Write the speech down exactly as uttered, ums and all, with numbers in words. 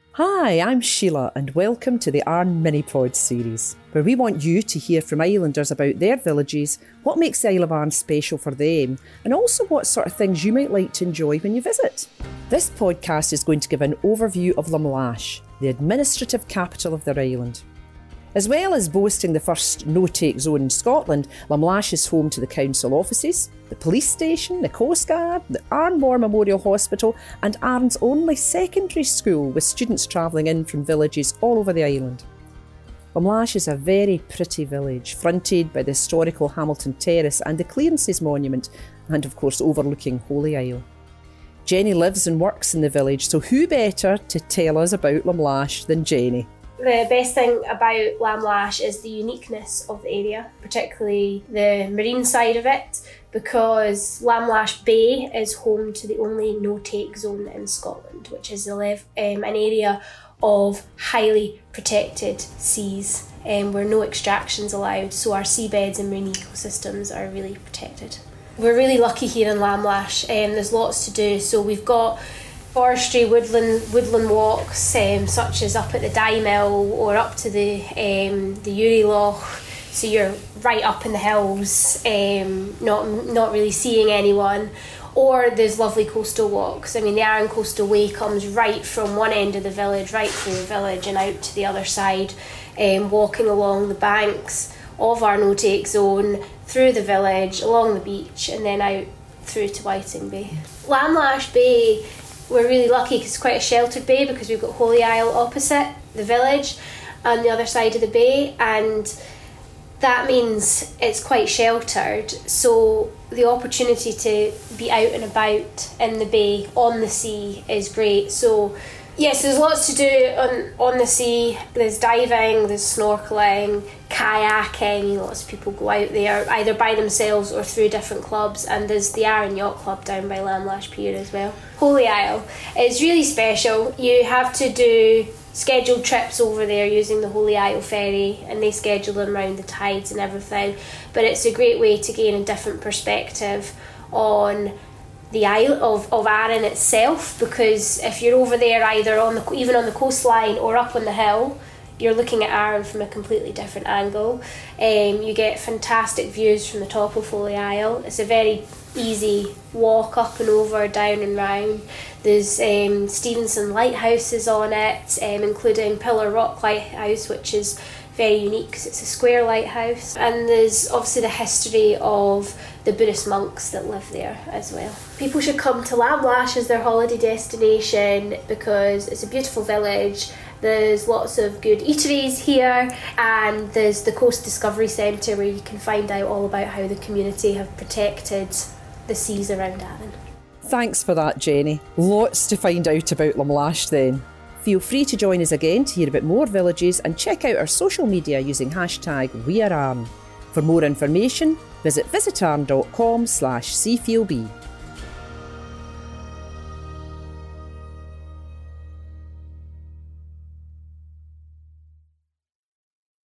Hi, I'm Sheila and welcome to the Arran Mini-Pod series, where we want you to hear from Islanders about their villages, what makes the Isle of Arran special for them, and also what sort of things you might like to enjoy when you visit. This podcast is going to give an overview of Lumlash, the administrative capital of their island. As well as boasting the first no-take zone in Scotland, Lumlash is home to the council offices, the police station, the Coast Guard, the Arran War Memorial Hospital and Arran's only secondary school with students travelling in from villages all over the island. Lumlash is a very pretty village, fronted by the historical Hamilton Terrace and the Clearances Monument, and of course overlooking Holy Isle. Jenny lives and works in the village, so who better to tell us about Lumlash than Jenny? The best thing about Lumlash is the uniqueness of the area, particularly the marine side of it, because Lumlash Bay is home to the only no-take zone in Scotland, which is um, an area of highly protected seas um, where no extractions allowed, so our seabeds and marine ecosystems are really protected. We're really lucky here in Lumlash, um, there's lots to do, so we've got forestry, woodland woodland walks, um, such as up at the Dye Mill or up to the um, the Uri Loch, so you're right up in the hills, um, not not really seeing anyone. Or there's lovely coastal walks. I mean, the Arran Coastal Way comes right from one end of the village, right through the village and out to the other side, um, walking along the banks of our no-take zone, through the village, along the beach, and then out through to Whiting Bay. Lumlash Bay, we're really lucky because it's quite a sheltered bay because we've got Holy Isle opposite the village on the other side of the bay, and that means it's quite sheltered, so the opportunity to be out and about in the bay on the sea is great. So yes, there's lots to do on, on the sea. There's diving, there's snorkelling, kayaking. Lots of people go out there either by themselves or through different clubs, and there's the Arran Yacht Club down by Lumlash Pier as well. Holy Isle is really special. You have to do scheduled trips over there using the Holy Isle ferry, and they schedule them around the tides and everything, but it's a great way to gain a different perspective on the Isle of, of Arran itself, because if you're over there either on the even on the coastline or up on the hill, you're looking at Arran from a completely different angle. Um, you get fantastic views from the top of Holy Isle. It's a very easy walk up and over, down and round. There's um, Stevenson lighthouses on it, um, including Pillar Rock Lighthouse, which is very unique because it's a square lighthouse, and there's obviously the history of the Buddhist monks that live there as well. People should come to Lumlash as their holiday destination because it's a beautiful village. There's lots of good eateries here, and there's the Coast Discovery Centre where you can find out all about how the community have protected the seas around Arran. Thanks for that, Jenny. Lots to find out about Lumlash then. Feel free to join us again to hear about more villages and check out our social media using hashtag WeAreArran. For more information, visit visitarran dot com slash C F L B.